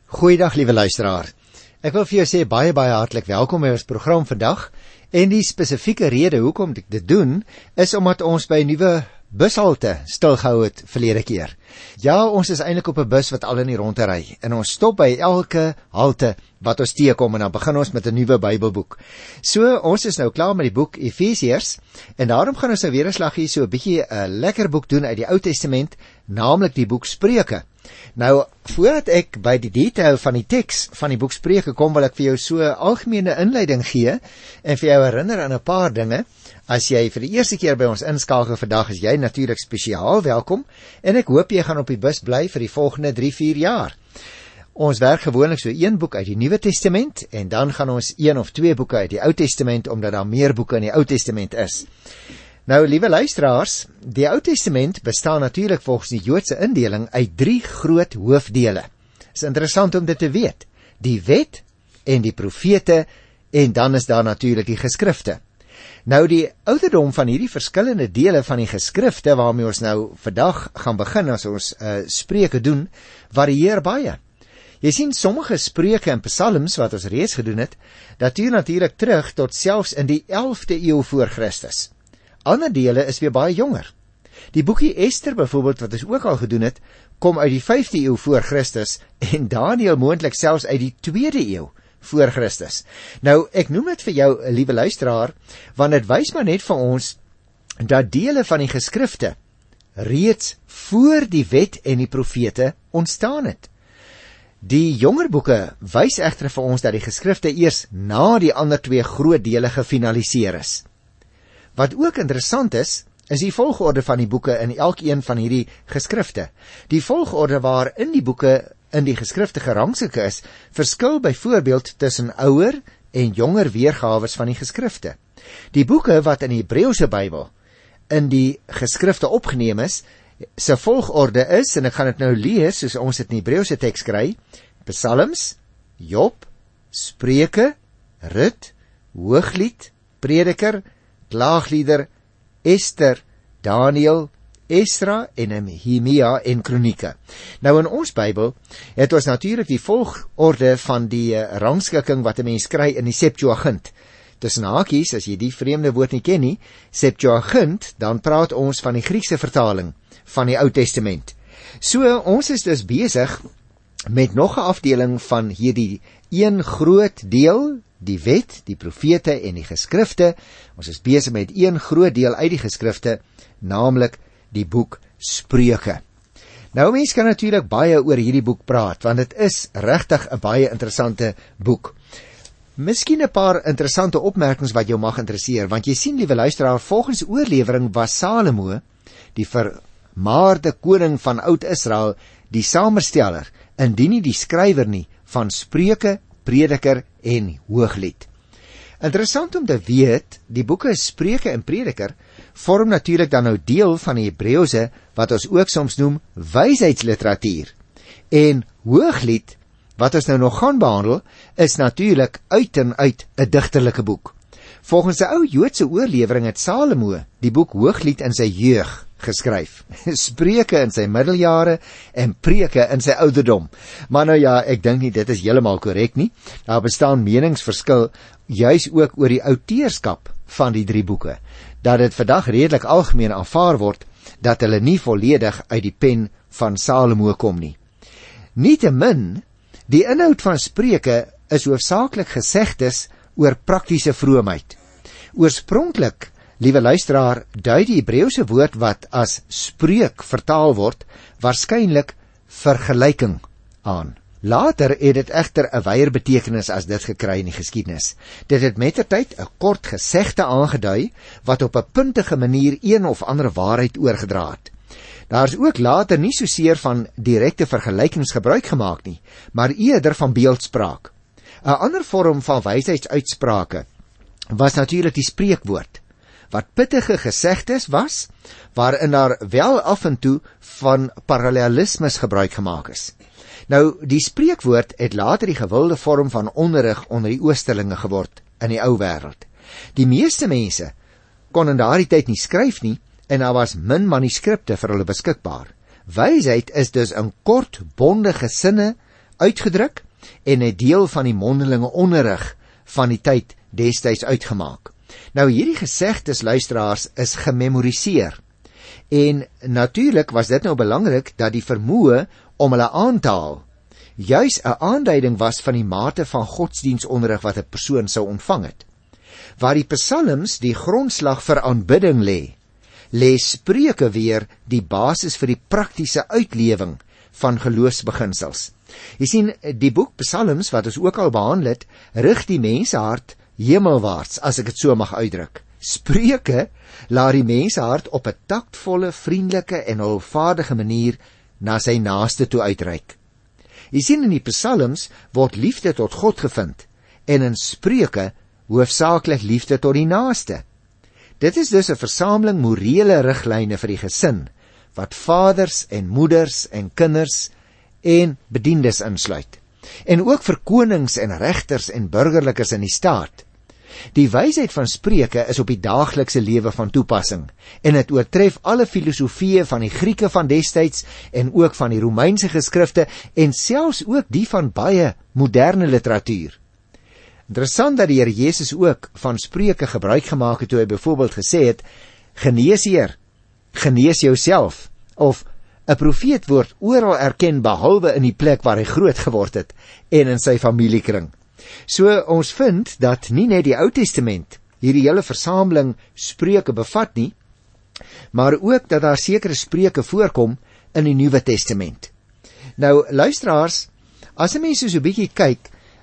Goeiedag liewe luisteraar. Ek wil vir jou sê baie hartlik welkom by ons program vandag. En die spesifieke rede hoekom ek dit doen, is omdat ons by 'n nuwe bushalte stilgehou het verlede keer. Ja, ons is eintlik op 'n bus wat al in die rondte ry. En ons stop by elke halte wat ons teekom en dan begin ons met 'n nuwe Bybelboek. So, ons is nou klaar met die boek Efesiërs en daarom gaan ons nou weer 'n slag hier so 'n bietjie 'n lekker boek doen uit die Ou Testament, naamlik die boek Spreuke. Nou, voordat ek by die detail van die teks van die boek Spreuke kom, wil ek vir jou so 'n algemene inleiding gee en vir jou herinner aan 'n paar dinge. As jy vir die eerste keer by ons inskakel vandag, is jy natuurlik spesiaal welkom en ek hoop jy gaan op die bus bly vir die volgende 3-4 jaar. Ons werk gewoonlik so 1 boek uit die Nuwe Testament en dan gaan ons 1 of 2 boeke uit die Ou Testament, omdat daar meer boeke in die Ou Testament is. Nou, liewe luisteraars, die Ou Testament bestaan natuurlik volgens die Joodse indeling uit 3 groot hoofdele. Is interessant om dit te weet. Die wet en die profete en dan is daar natuurlik die geskrifte. Nou, die ouderdom van hierdie verskillende dele van die geskrifte waarmee ons nou vandag gaan begin as ons Spreuke doen, varieer baie. Jy sien, sommige spreuke en psalms wat ons reeds gedoen het, datuur natuurlik terug tot selfs in die 11de eeu voor Christus. Ander dele is weer baie jonger. Die boekie Ester byvoorbeeld, wat ons ook al gedoen het, kom uit die 5de eeu voor Christus en Daniël moontlik selfs uit die 2de eeu voor Christus. Nou, ek noem dit vir jou, liewe luisteraar, want dit wys maar net vir ons dat dele van die geskrifte reeds voor die wet en die profete ontstaan het. Die jonger boeke wys egter vir ons dat die geskrifte eers na die ander 2 groot dele gefinaliseer is. Wat ook interessant is die volgorde van die boeke in elkeen van hierdie geskrifte. Die volgorde waarin die boeke in die geskrifte gerangskik is, verskil byvoorbeeld tussen ouer en jonger weergawes van die geskrifte. Die boeke wat in die Hebreëse Bybel in die geskrifte opgeneem is, se volgorde is, en ek gaan dit nou lees soos ons dit in die Hebreëse teks kry, Psalms, Job, Spreuke, Rut, Hooglied, Prediker, Klaaglieder, Ester, Daniël, Esra en Nehemia en Kronieke. Nou in ons Bybel het ons natuurlik die volgorde van die rangskikking wat 'n mens kry in die Septuagint. Tussen hakies, as jy die vreemde woord nie ken nie, Septuagint, dan praat ons van die Griekse vertaling van die Ou Testament. So, ons is dus besig met nog 'n afdeling van hierdie een groot deel, die wet, die profete en die geskrifte. Ons is besig met een groot deel uit die geskrifte, naamlik die boek Spreuke. Nou, mens kan natuurlik baie oor hierdie boek praat, want dit is regtig 'n baie interessante boek. Miskien 'n paar interessante opmerkings wat jou mag interesseer, want jy sien, liewe luisteraar, volgens oorlewering was Salomo, die vermaarde koning van Oud-Israel, die saamsteller, indien nie die skrywer nie, van Spreuke, Prediker en Hooglied. Interessant om te weet, die boeke Spreuke en Prediker vorm natuurlik dan nou deel van die Hebreëse, wat ons ook soms noem wysheidsliteratuur. En Hooglied, wat ons nou nog gaan behandel, is natuurlik uit en uit 'n digterlike boek. Volgens 'n ou Joodse oorlewering het Salomo die boek Hooglied in sy jeug geskryf, Spreuke in sy middeljare en Preke in sy ouderdom. Maar nou ja, ek dink nie dit is heeltemal korrek nie. Daar bestaan meningsverskil juis ook oor die outeurskap van die 3 boeke, dat dit vandag redelik algemeen aanvaar word dat hulle nie volledig uit die pen van Salomo kom nie. Nietemin, die inhoud van Spreuke is hoofsaaklik gesegdes oor praktiese vroomheid. Oorspronklik, liewe luisteraar, dui die Hebreëse woord wat as spreuk vertaal word, waarskynlik vergelyking aan. Later het dit egter 'n wyeer betekenis as dit gekry in die geskiedenis. Dit het mettertyd 'n kort gesegde aangedui, wat op 'n puntige manier een of ander waarheid oorgedra het. Daar is ook later nie soseer van direkte vergelykings gebruik gemaak nie, maar eerder van beeldspraak. 'n Ander vorm van wysheidsuitsprake was natuurlik die spreekwoord, wat pittige gesegdes was, waarin daar wel af en toe van parallelismes gebruik gemaak is. Nou, die spreekwoord het later die gewilde vorm van onderrig onder die oosterlinge geword in die ou wêreld. Die meeste mense kon in daardie tyd nie skryf nie, en daar was min manuskripte vir hulle beskikbaar. Wysheid is dus in kort, bondige sinne uitgedruk en 'n deel van die mondelinge onderrig van die tyd destyds uitgemaak. Nou hierdie gesegdes, luisteraars, is gememoriseer. En natuurlik was dit nou belangrik dat die vermoë om hulle aan te haal juis 'n aanduiding was van die mate van godsdienstonderrig wat 'n persoon sou ontvang het. Waar die psalms die grondslag vir aanbidding lê Spreuke weer die basis vir die praktiese uitlewing van geloofsbeginsels. Jy sien, die boek Psalms wat ons ook al behandel het, rig die mensehart hemelwaarts, as ek dit so mag uitdruk. Spreuke laat die mensehart op 'n taktvolle, vriendelike en hulpvaardige manier na sy naaste toe uitreik. Jy sien, in die Psalms word liefde tot God gevind en in Spreuke hoofsaaklik liefde tot die naaste. Dit is dus 'n versameling morele riglyne vir die gesin wat vaders en moeders en kinders en bediendes insluit, en ook vir konings en regters en burgerlikes in die staat. Die wysheid van Spreuke is op die daaglikse lewe van toepassing, en dit oortref alle filosofieë van die Grieke van destyds en ook van die Romeinse geskrifte en selfs ook die van baie moderne literatuur. Interessant dat die Here Jesus ook van Spreuke gebruik gemaak het toe hy byvoorbeeld gesê het: geneesheer, genees jouself, of 'n profeet word oral erken behalwe in die plek waar hy groot geword het en in sy familiekring. So ons vind dat nie net die Ou Testament hierdie hele versameling Spreuke bevat nie, maar ook dat daar sekere spreuke voorkom in die Nuwe Testament. Nou luisteraars, as 'n mens so 'n bietjie kyk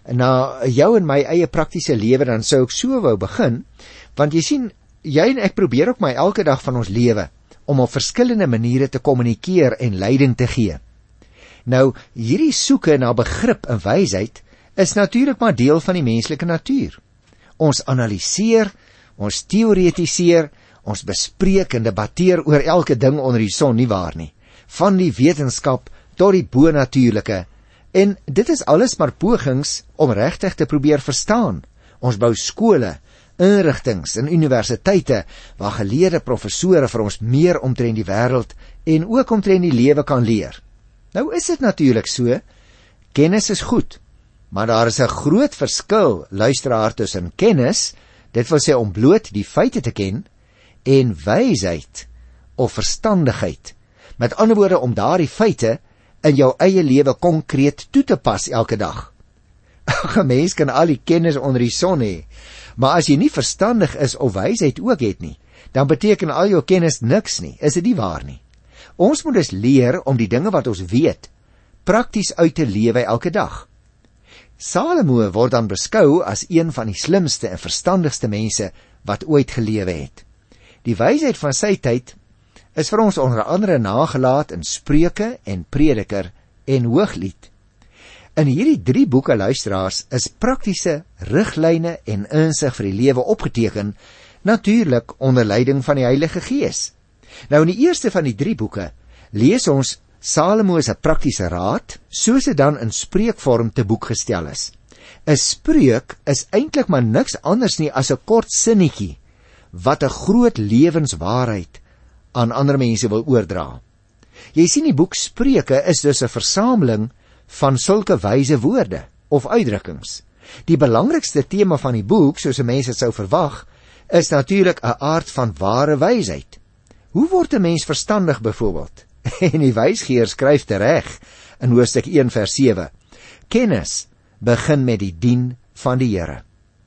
na jou en my eie praktiese lewe, dan sou ek so wou begin, want jy sien, jy en ek probeer ook maar elke dag van ons lewe om op verskillende maniere te kommunikeer en leiding te gee. Nou, hierdie soeke na begrip en wysheid is natuurlik maar deel van die menslike natuur. Ons analiseer, ons teoretiseer, ons bespreek en debatteer oor elke ding onder die son, nie waar nie? Van die wetenskap tot die bonatuurlike. En dit is alles maar pogings om regtig te probeer verstaan. Ons bou skole, inrigtings en universiteite waar geleerde professore vir ons meer omtrent die wêreld en ook omtrent die lewe kan leer. Nou is dit natuurlik so, kennis is goed, maar daar is 'n groot verskil, luisteraar, tussen kennis, dit wil sê om bloot die feite te ken, en wysheid of verstandigheid. Met ander woorde, om daardie feite in jou eie lewe konkreet toe te pas elke dag. 'n Mens kan al die kennis onder die son hê, maar as jy nie verstandig is of wysheid ook het nie, dan beteken al jou kennis niks nie, is dit nie waar nie? Ons moet dus leer om die dinge wat ons weet, prakties uit te lewe elke dag. Salomo word dan beskou as een van die slimste en verstandigste mense wat ooit gelewe het. Die wysheid van sy tyd is vir ons onder andere nagelaat in Spreuke en Prediker en Hooglied. In hierdie 3 boeke, luisteraars, is praktiese riglyne en insig vir die lewe opgeteken, natuurlik onder leiding van die Heilige Gees. Nou in die eerste van die 3 boeke lees ons Salomo se praktiese raad, soos dit dan in spreekvorm te boek gestel is. 'n Spreuk is eintlik maar niks anders nie as 'n kort sinnetjie wat 'n groot lewenswaarheid aan ander mense wil oordra. Jy sien, die boek Spreuke is dus 'n versameling van sulke wyse woorde of uitdrukkings. Die belangrikste tema van die boek, soos mense dit sou verwag, is natuurlik 'n aard van ware wysheid. Hoe word 'n mens verstandig byvoorbeeld? En die wysgeer skryf tereg in hoofstuk 1 vers 7: Kennis begin met die dien van die Here.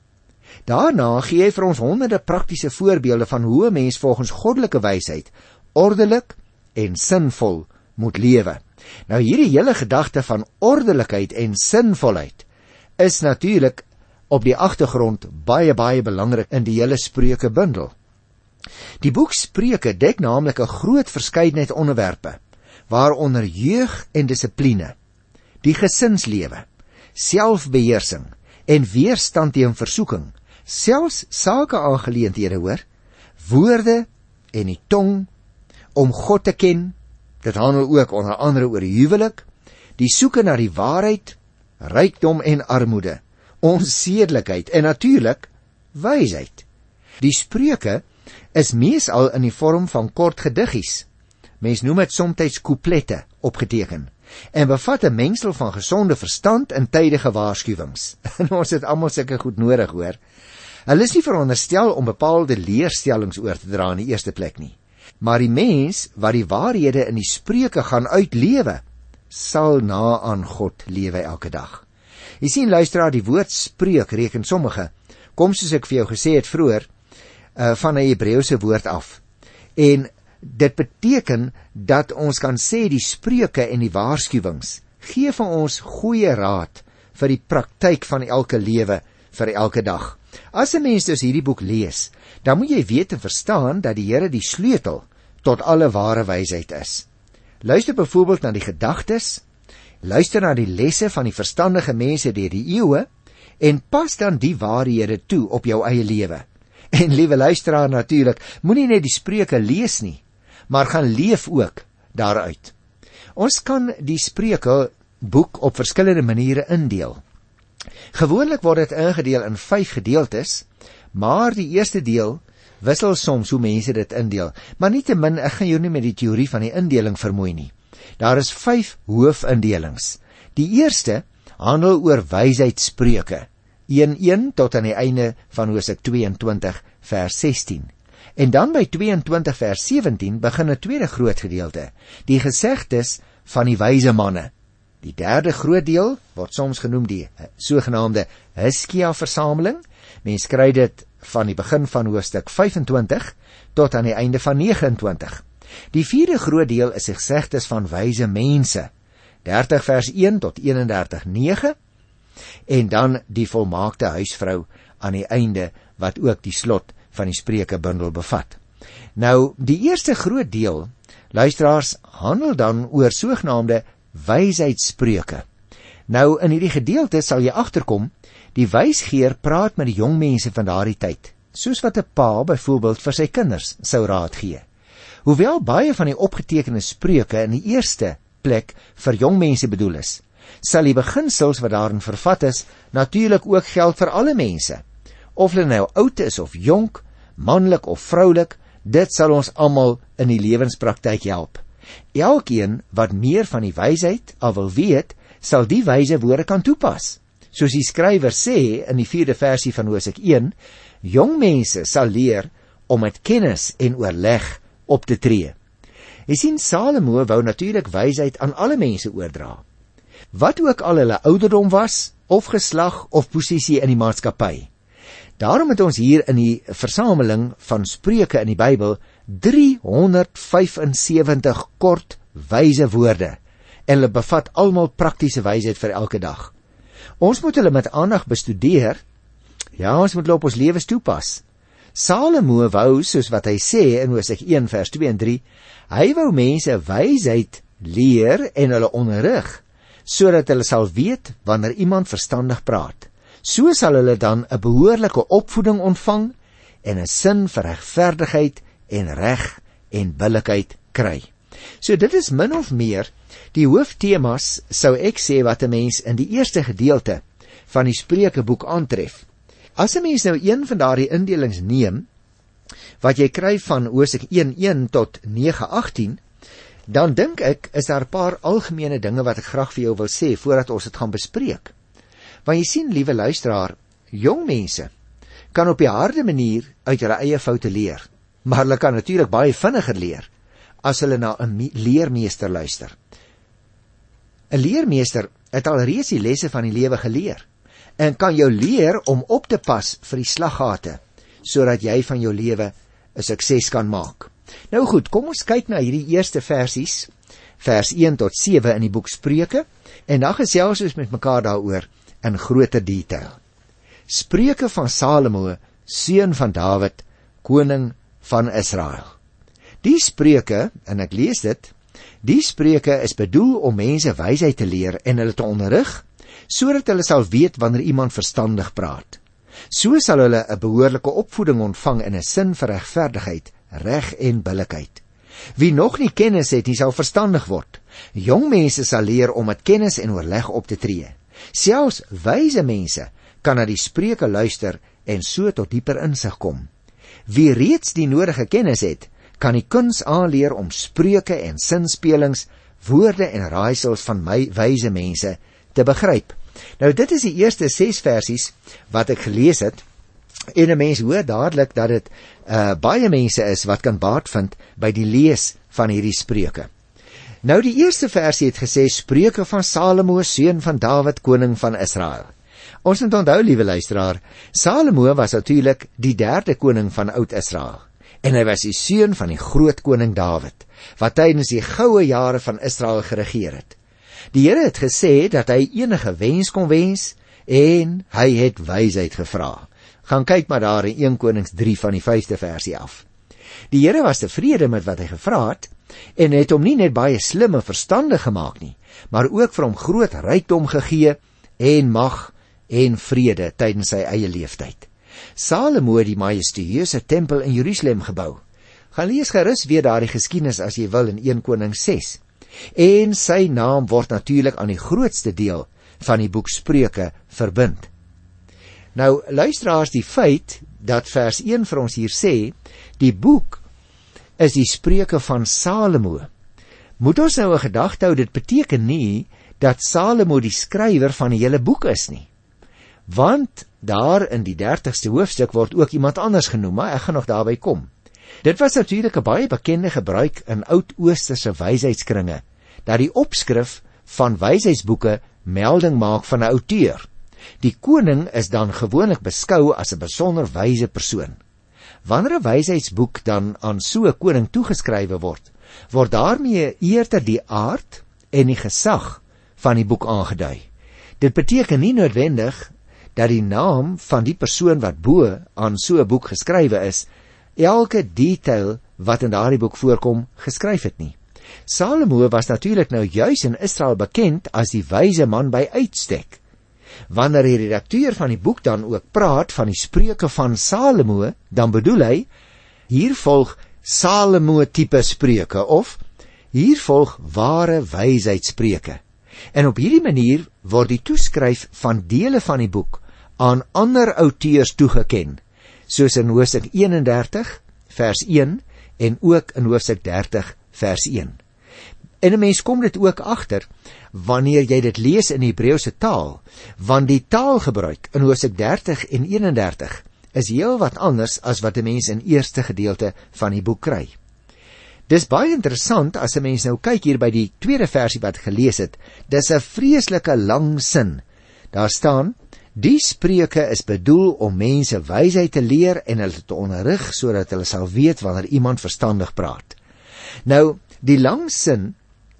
Daarna gee hy vir ons honderde praktiese voorbeelde van hoe 'n mens volgens goddelike wysheid ordelik en sinvol moet lewe. Nou hierdie hele gedagte van ordelikheid en sinvolheid is natuurlik op die agtergrond baie belangrik in die hele Spreuke bundel. Die boek Spreuke dek naamlik 'n groot verskeidenheid onderwerpe, waaronder jeug en dissipline, die gesinslewe, selfbeheersing en weerstand teen versoeking, selfs sakeaangeleenthede, hoor, woorde en die tong, om God te ken. Dit handel ook onder andere oor die huwelik, die soeke na die waarheid, rykdom en armoede, onsedelikheid en natuurlik wysheid. Die Spreuke is meesal in die vorm van kort gediggies. Mens noem dit soms couplette opgeteken. en bevat 'n mengsel van gesonde verstand en tydige waarskuwings. En ons het almal sulke goed nodig, hoor. Hulle is nie veronderstel om bepaalde leerstellings oor te dra in die eerste plek nie, maar die mens wat die waarhede in die Spreuke gaan uitlewe, sal na aan God lewe elke dag. Jy sien, luisteraar, die woord spreuk reken sommige, kom soos ek vir jou gesê het vroeër, van 'n Hebreëse woord af. En dit beteken dat ons kan sê die spreuke en die waarskuwings gee vir ons goeie raad vir die praktyk van elke lewe vir elke dag. As 'n mens dus hierdie boek lees, dan moet jy weet en verstaan dat die Here die sleutel tot alle ware wysheid is. Luister byvoorbeeld na die gedagtes, luister na die lesse van die verstandige mense deur die eeue en pas dan die waarhede toe op jou eie lewe. En liewe luisteraar, natuurlik, moenie net die Spreuke lees nie, maar gaan leef ook daaruit. Ons kan die Spreuke boek op verskillende maniere indeel. Gewoonlik word dit ingedeel in 5 gedeeltes, maar die eerste deel wissel soms hoe mense dit indeel. Maar nietemin, ek gaan jou nie met die teorie van die indeling vermoei nie. Daar is 5 hoofindelings. Die eerste handel oor wysheidsspreuke, 1:1 tot aan die einde van Hosea 22 vers 16. En dan by 22 vers 17 begin 'n tweede groot gedeelte, die gesegdes van die wyse manne. Die derde groot deel word soms genoem die sogenaamde Hiskia-versameling. Mens kry dit van die begin van hoofstuk 25 tot aan die einde van 29. Die vierde groot deel is die gesegdes van wyse mense, 30 vers 1 tot 31:9, en dan die volmaakte huisvrou aan die einde, wat ook die slot van die Spreukebundel bevat. Nou, die eerste groot deel, luisteraars, handel dan oor sogenaamde wysheidsspreuke. Nou, in hierdie gedeelte sal jy agterkom, die wysgeer praat met die jong mense van daardie tyd, soos wat 'n pa byvoorbeeld vir sy kinders sou raad gee. Hoewel baie van die opgetekende spreuke in die eerste plek vir jong mense bedoel is, sal die beginsels wat daarin vervat is, natuurlik ook geld vir alle mense. Of hulle nou oud is of jonk, manlik of vroulik, dit sal ons almal in die lewenspraktyk help. Elkeen wat meer van die wysheid al wil weet, sal die wyse woorde kan toepas. Soos die skrywer sê in die 4de versie van Hosea 1, jong mense sal leer om met kennis en oorleg op te tree. Jy sien, Salomo wou natuurlik wysheid aan alle mense oordra, wat ook al hulle ouderdom was, of geslag of posisie in die maatskappy. Daarom het ons hier in die versameling van spreuke in die Bybel 375 kort wyse woorde, en hulle bevat almal praktiese wysheid vir elke dag. Ons moet hulle met aandag bestudeer, ja, ons moet hulle op ons lewens toepas. Salomo wou, soos wat hy sê in Hosea 1 vers 2 en 3, hy wou mense wysheid leer en hulle onderrig, sodat hulle sal weet wanneer iemand verstandig praat. So sal hulle dan 'n behoorlike opvoeding ontvang en 'n sin vir regverdigheid en reg en billikheid kry. So dit is min of meer die hooftemas, sou ek sê, wat 'n mens in die eerste gedeelte van die Spreukeboek aantref. As 'n mens nou een van daardie indelings neem, wat jy kry van Hosea 1:1 tot 9:18, dan dink ek, is daar 'n paar algemene dinge wat ek graag vir jou wil sê, voordat ons dit gaan bespreek. Want jy sien, liewe luisteraar, jong mense kan op die harde manier uit hulle eie foute leer, maar hulle kan natuurlik baie vinniger leer, as hulle na 'n leermeester luister. 'n Leermeester het al reeds die lesse van die lewe geleer, en kan jou leer om op te pas vir die slaggate, sodat jy van jou lewe 'n sukses kan maak. Nou goed, kom ons kyk na hierdie eerste versies, vers 1 tot 7 in die boek Spreuke, en dan gesels ons met mekaar daaroor in groter detail. Spreuke van Salomo, seun van Dawid, koning van Israel. Die spreuke, en ek lees dit, die spreuke is bedoel om mense wysheid te leer en hulle te onderrig, sodat hulle sal weet wanneer iemand verstandig praat. So sal hulle 'n behoorlike opvoeding ontvang in 'n sin vir regverdigheid, reg en billikheid. Wie nog nie kennis het, nie sal verstandig word. Jong mense sal leer om met kennis en oorleg op te tree. Selfs wyse mense kan na die spreuke luister en so tot dieper insig kom. Wie reeds die nodige kennis het, kan die kuns aanleer om spreuke en sinspelings woorde en raaisels van my wyse mense te begryp. Nou dit is die eerste 6 versies wat ek gelees het, en 'n mens hoor dadelik dat dit baie mense is wat kan baat vind by die lees van hierdie spreuke. Nou die eerste versie het gesê, Spreuke van Salomo, seun van Dawid, koning van Israel. Ons moet onthou, liewe luisteraar, Salomo was natuurlik die 3de koning van Oud-Israel, en hy was die seun van die groot koning Dawid, wat tydens die goue jare van Israel geregeer het. Die Here het gesê dat hy enige wens kon wens, en hy het wysheid gevra. Gaan kyk maar daar in 1 Konings 3 van die 5de versie af. Die Here was tevrede met wat hy gevra het, en het hom nie net baie slim en verstandig gemaak nie, maar ook vir hom groot rykdom gegee, en mag en vrede tydens sy eie leeftyd. Salomo het die majestueuse tempel in Jerusalem gebou. Gaan lees gerus weer daardie geskiedenis as jy wil in 1 Konings 6. En sy naam word natuurlik aan die grootste deel van die boek Spreuke verbind. Nou, luisteraars, die feit dat vers 1 vir ons hier sê, die boek is die Spreuke van Salomo, moet ons nou 'n gedagte hou, dit beteken nie dat Salomo die skrywer van die hele boek is nie. Want daar in die 30ste hoofstuk word ook iemand anders genoem, maar ek gaan nog daarby kom. Dit was natuurlik 'n baie bekende gebruik in oud-oosterse wysheidskringe, dat die opskrif van wysheidsboeke melding maak van 'n outeur. Die koning is dan gewoonlik beskou as 'n besonder wyse persoon. Wanneer 'n wysheidsboek dan aan so 'n koning toegeskrywe word, word daarmee eerder die aard en die gesag van die boek aangedui. Dit beteken nie noodwendig dat die naam van die persoon wat bo aan so 'n boek geskrywe is, elke detail wat in daardie boek voorkom, geskryf het nie. Salomo was natuurlik nou juis in Israel bekend as die wyse man by uitstek. Wanneer die redakteur van die boek dan ook praat van die Spreuke van Salomo, dan bedoel hy, hier volg Salomo tipe spreuke, of hier volg ware wysheidsspreuke. En op hierdie manier word die toeskryf van dele van die boek aan ander auteurs toegeken, soos in hoofstuk 31 vers 1 en ook in hoofstuk 30 vers 1. En 'n mens kom dit ook agter wanneer jy dit lees in die Hebreëse taal, want die taalgebruik in hoofstuk 30 en 31 is heel wat anders as wat 'n mens in eerste gedeelte van die boek kry. Dis baie interessant as 'n mens nou kyk hier by die tweede versie wat gelees het. Dis 'n vreeslike lang sin. Daar staan: Die spreuke is bedoel om mense wysheid te leer en hulle te onderrig sodat hulle sal weet wanneer iemand verstandig praat. Nou, die lang sin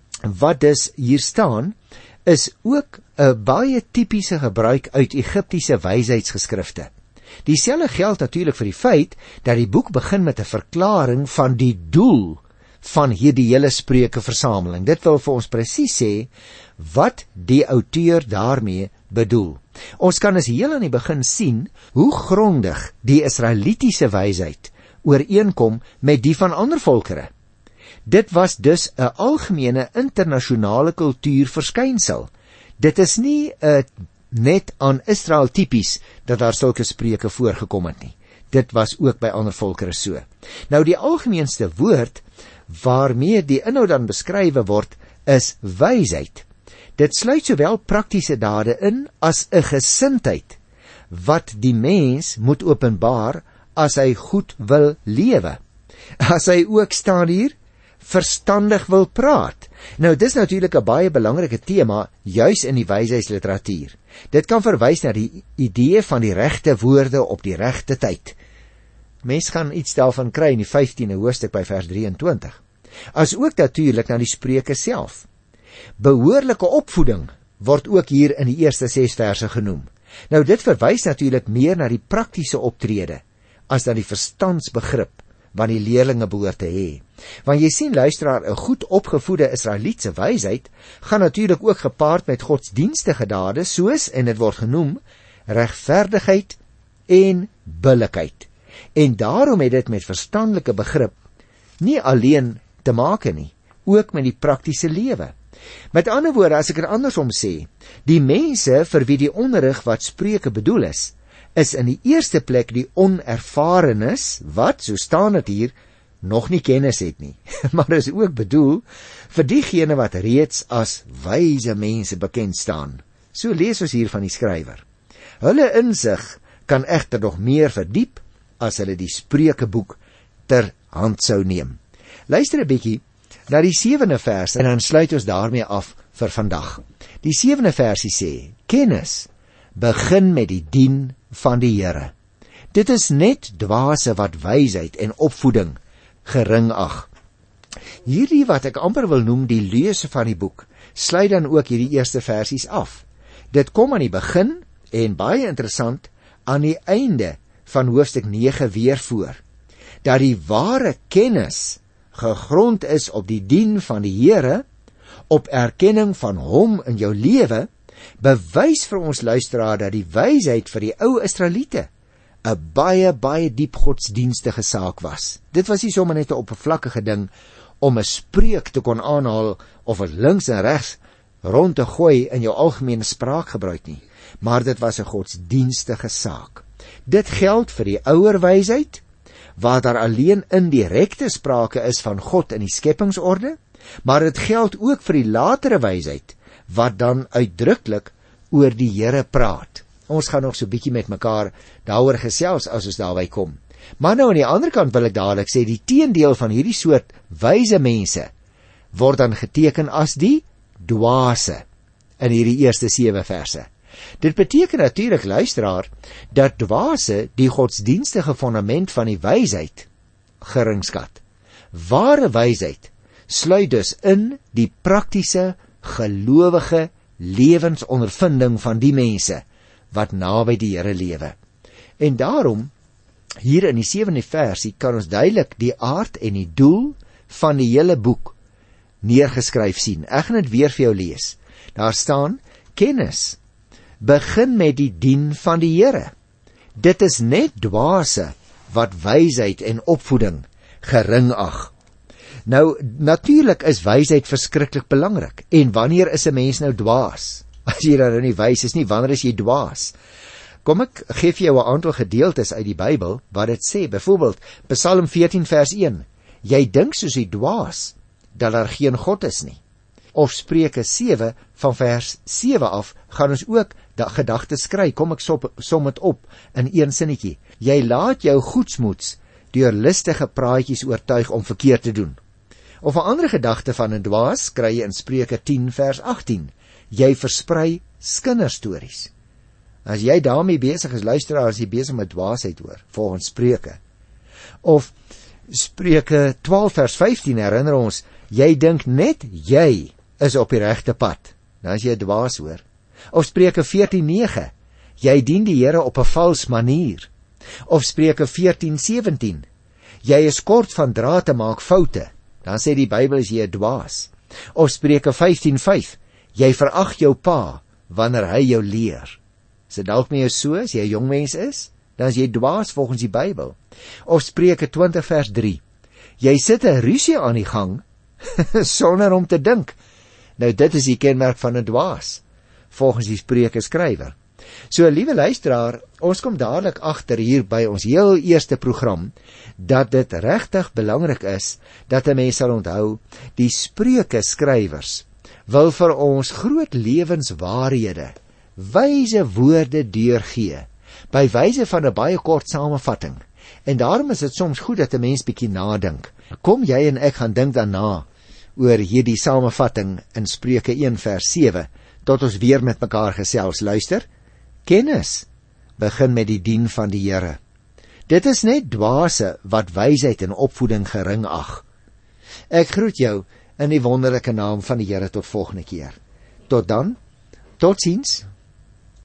wat dus hier staan, is ook 'n baie tipiese gebruik uit Egiptiese wysheidsgeskrifte. Dieselfde geld natuurlik vir die feit dat die boek begin met 'n verklaring van die doel van hierdie hele spreukeversameling. Dit wil vir ons presies sê wat die outeur daarmee bedoel. Ons kan dus heel aan die begin sien hoe grondig die Israelitiese wysheid ooreenkom met die van ander volkere. Dit was dus 'n algemene internasionale kultuurverskynsel. Dit is nie net aan Israel tipies dat daar sulke spreuke voorgekom het nie. Dit was ook by ander volkere so. Nou die algemeenste woord waarmee die inhoud dan beskrywe word, is wysheid. Dit sluit sowel praktiese dade in as 'n gesindheid wat die mens moet openbaar as hy goed wil lewe. As hy ook staan hier verstandig wil praat. Nou dis natuurlik 'n baie belangrike tema juis in die wysheidsliteratuur. Dit kan verwys na die idee van die regte woorde op die regte tyd. Mens gaan iets daarvan kry in die 15de hoofstuk by vers 23. As ook natuurlik na die spreuke self. Behoorlike opvoeding word ook hier in die eerste 6 verse genoem. Nou dit verwys natuurlik meer na die praktiese optrede as na die verstandsbegrip wat die leerlinge behoort te hê. Want jy sien, luisteraar, 'n goed opgevoede Israelietse wysheid gaan natuurlik ook gepaard met godsdienstige dade soos, en dit word genoem, regverdigheid en billikheid. En daarom het dit met verstandelike begrip nie alleen te maak nie, ook met die praktiese lewe. Met ander woorde, as ek dit andersom sê, die mense vir wie die onderrig wat spreuke bedoel is in die eerste plek die onervarenes wat, so staan dit hier, nog nie kennis het nie, maar is ook bedoel vir diegene wat reeds as wyse mense bekend staan. So lees ons hier van die skrywer. Hulle insig kan egter nog meer verdiep as hulle die Spreukeboek ter hand sou neem. Luister 'n bietjie na die 7de vers en dan sluit ons daarmee af vir vandag. Die 7de versie sê: kennis begin met die dien van die Here. Dit is net dwaase wat wysheid en opvoeding gering ag. Hierdie wat ek amper wil noem die lese van die boek, sluit dan ook hierdie eerste versies af. Dit kom aan die begin en baie interessant aan die einde van hoofstuk 9 weer voor, dat die ware kennis gegrond is op die dien van die Here, op erkenning van hom in jou lewe, bewys vir ons luisteraar dat die wysheid vir die ou Israeliete 'n baie diep godsdienstige saak was. Dit was nie sommer net 'n oppervlakkige ding om 'n spreuk te kon aanhaal of het links en regs rond te gooi in jou algemene spraakgebruik nie, maar dit was 'n godsdienstige saak. Dit geld vir die ouer wysheid, waar daar alleen indirekte sprake is van God in die skepingsorde, maar dit geld ook vir die latere wysheid, wat dan uitdruklik oor die Here praat. Ons gaan nog so bietjie met mekaar daaroor gesels as ons daarby kom. Maar nou aan die ander kant wil ek dadelik sê, die teendeel van hierdie soort wyse mense word dan geteken as die dwaase in hierdie eerste 7 verse. Dit beteken natuurlik, luisteraar, dat dwaase die godsdienstige fondament van die wysheid geringskat. Ware wysheid sluit dus in die praktiese, gelowige lewensondervinding van die mense wat naby die Here lewe. En daarom, hier in die 7de versie, kan ons duidelik die aard en die doel van die hele boek neergeskryf sien. Ek gaan dit weer vir jou lees. Daar staan: kennis begin met die dien van die Here. Dit is net dwaase wat wysheid en opvoeding gering ag. Nou, natuurlik is wysheid verskriklik belangrik. En wanneer is 'n mens nou dwaas? As jy dan nie wys is nie, wanneer is jy dwaas? Kom ek gee vir jou 'n aantal gedeeltes uit die Bybel wat dit sê. Byvoorbeeld, Psalm 14 vers 1. Jy dink soos die dwaas dat daar geen God is nie. Of Spreuke 7 van vers 7 af gaan ons ook gedagtes kry. Kom ek som dit op in een sinnetjie. Jy laat jou goedsmoeds deur listige praatjies oortuig om verkeerd te doen. Of 'n ander gedagte van 'n dwaas kry jy in Spreuke 10 vers 18. Jy versprei kinderstories. As jy daarmee besig is, luisteraar, as jy besig met dwaasheid hoor, volgens Spreuke. Of Spreuke 12 vers 15 herinner ons, jy dink net jy is op die regte pad. Dan as jy dwaas hoor. Of Spreuke 14:9, jy dien die Here op 'n vals manier. Of Spreuke 14:17, jy is kort van draad te maak foute. Dan sê die Bybel is jy 'n dwaas. Of Spreuke 15:5, jy verag jou pa wanneer hy jou leer. Is dit dalk met jou so, as jy 'n jong mens is, dan is jy dwaas volgens die Bybel. Of Spreuke 20 vers 3, jy sit 'n rusie aan die gang sonder om te dink. Nou dit is die kenmerk van 'n dwaas, volgens die Spreuke skrywer. So, liewe luisteraar, ons kom dadelik agter hier by ons heel eerste program, dat dit regtig belangrik is, dat 'n mens sal onthou, die Spreuke skrywers wil vir ons groot lewenswaarhede, wyse woorde deurgee, by wyse van 'n baie kort samevatting. En daarom is dit soms goed dat 'n mens bietjie nadink. Kom jy en ek gaan dink daarna oor hierdie samevatting in Spreuke 1 vers 7, tot ons weer met mekaar gesels. Luister, kennis begin met die dien van die Here. Dit is net dwaase wat wysheid en opvoeding gering ag. Ek groet jou in die wonderlike naam van die Here tot volgende keer. Tot dan, totsiens.